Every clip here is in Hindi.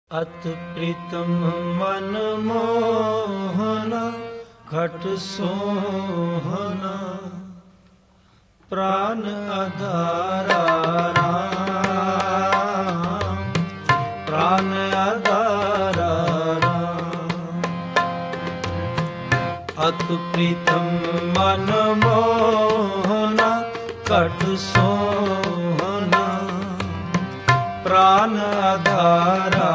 अत प्रीतम मन मोहना खट सोहना प्राण आधारा राम प्राण आधारा राम। अत प्रीतम मन मोहना खट सोहना प्राण आधारा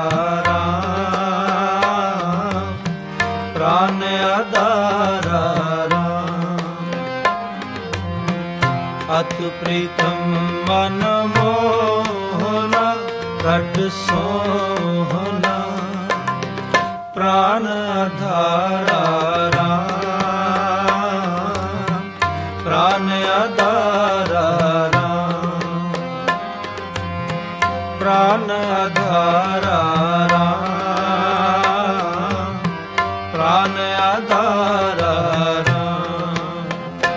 राम प्राण आधारा राम। अत प्रीतम मन मोहना खट सोहना प्राण आधारा राम प्राण आधारा राम प्राण आधारा राम प्राण आधारा राम।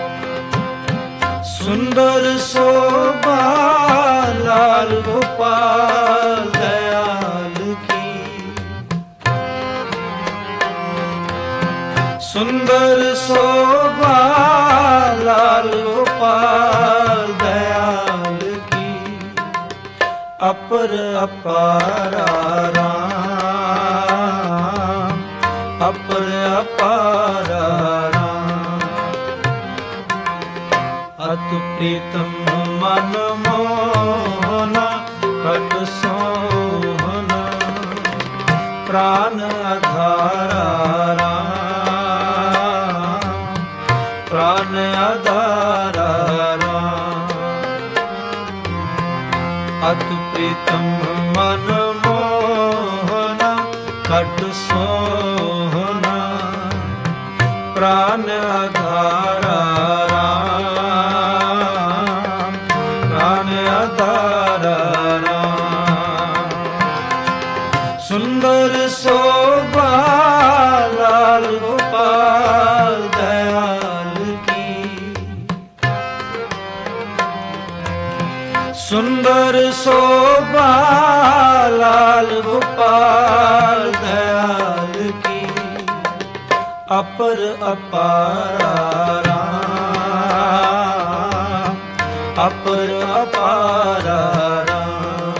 सुंदर शोभा लाल गोपाल दयाल की सुंदर शोभा लाल गोपाल दयाल की अपर अपारा राम अपर अपारा राम। अत प्रीतम मन मोहना खट सोहना प्राण आधारा राम प्राण आधारा राम। अत प्रीतम मन मोहना खट सोहना प्राण आधारा राम प्राण आधारा राम। सुंदर शोभा लाल गोपाल दयाल की सुंदर शोभा लाल गोपाल दयाल की अपर अपारा राम अपर अपारा राम।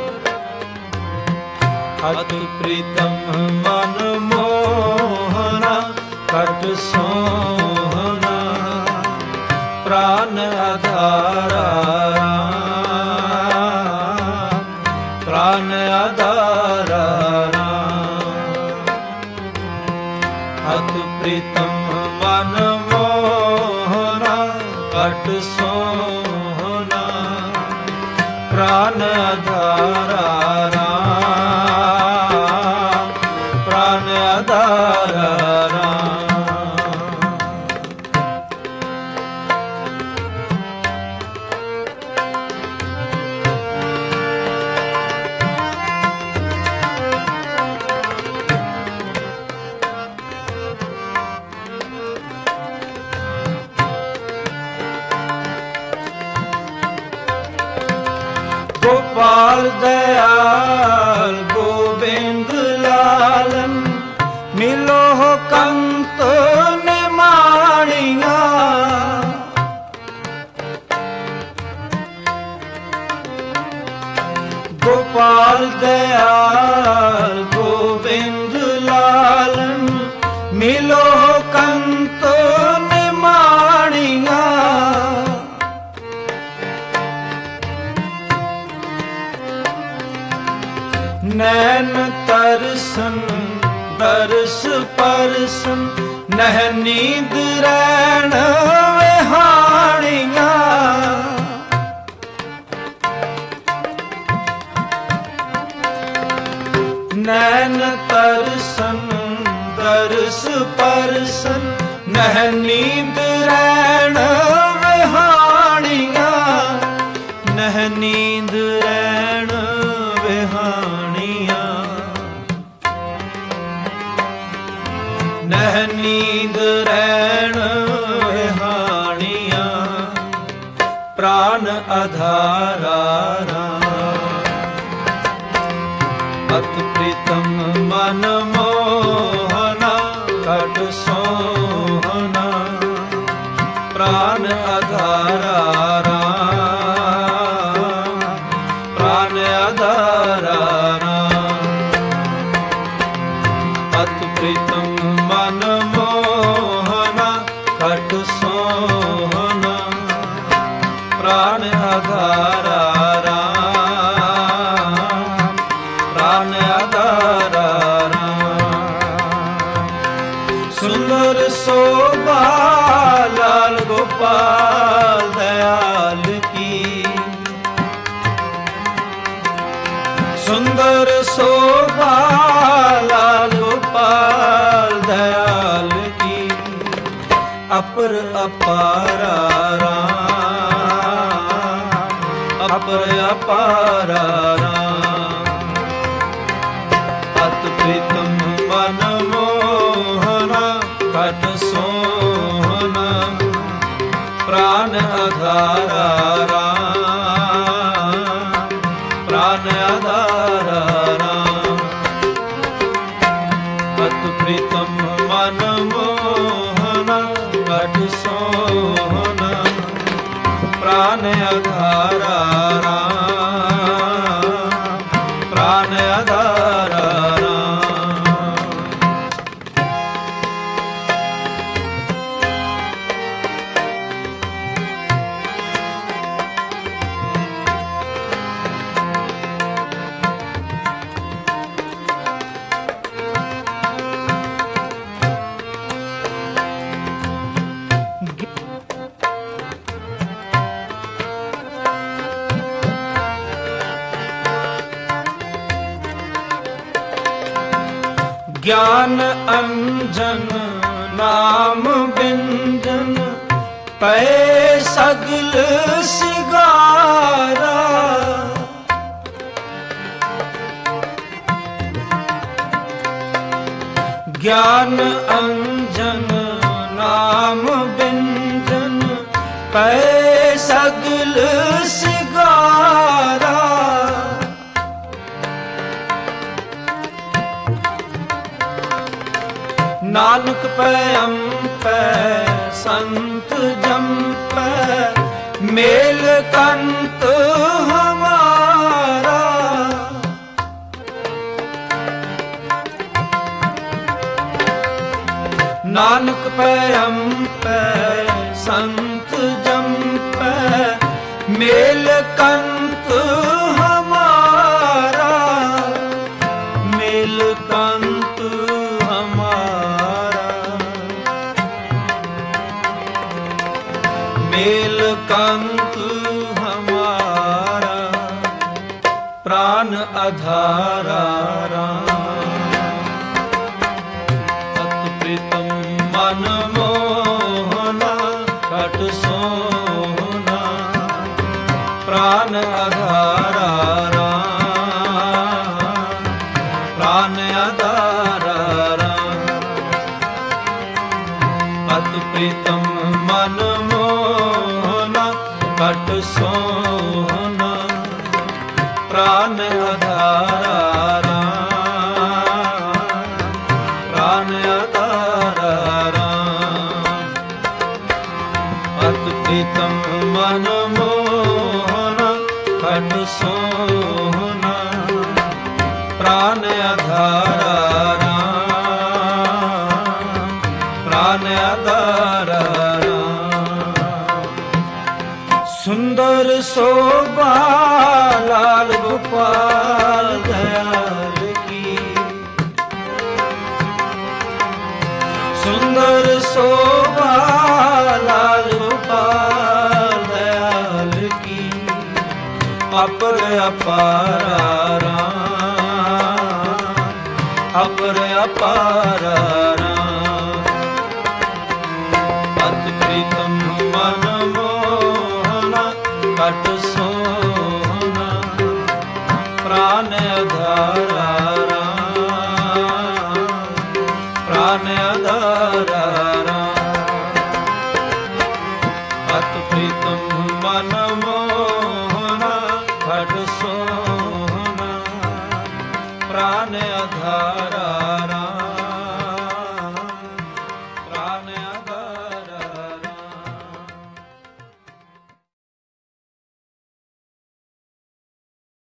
अत प्रीतम मन मोहना खट सोहना प्राण आधारा प्राण आधारा राम। अत प्रीतम मन मोहना खट सोहना प्राण आधारा राम प्राण आधारा राम। गोपाल दयाल गोविंद लालन मिलो हो कंत निमाणिया गोपाल दयाल गोविंद लालन मिलो हो कंत निमाणिया नैन तरसन दर्श परसन नह नींद रैण विहाणिया नैन तरसन दर्श परसन नह नींद रैण विहाणिया नह नींद रैण विहाणिया नह नींद रैण विहाणिया प्राण आधारा राम अति प्रीतम मन मोहना घट सोहना प्राण आधारा राम प्राण आधारा राम अति प्रीतम मन मोहना घट सोहना प्राण आधारा राम प्राण आधारा राम सुंदर शोभा लाल गोपाल दयाल की सुंदर शोभा लाल गोपाल दयाल की अपर अपारा राम अपर अपारा राम अति प्रीतम मन मोहना घट सोहना प्राण आधारा राम प्राण आधारा राम अति प्रीतम मन मोहना घट सोहना प्राण आधारा राम प्राण आधारा ज्ञान अंजन नाम बिंजन पै सगल सिगारा ज्ञान अंजन नाम बिंजन पै सगल सिगारा नानक पैम पै संत जम पै मेल कंत हमारा नानक पैम पै संत जम पै मेल कंत हमारा मेल कंत मेल कंत हमारा प्राण आधारा अति प्रीतम मन मोहना घट सोहना प्राण आधारा प्राण आधारा अति प्रीतम मन घट सोहना प्राण आधारा प्राण आधारा अति प्रीतम मन मोहना घट सोहना प्राण आधारा प्राण आधारा सुंदर शोभा लाल गोपाल दयाल की सुंदर शोभा लाल गोपाल दयाल की अपर अपारा राम अपर अपारा राम अति प्रीतम मन घट सोहना प्राण आधारा प्राण आधारा अति प्रीतम मन मोहना घट सोहना प्राण आधारा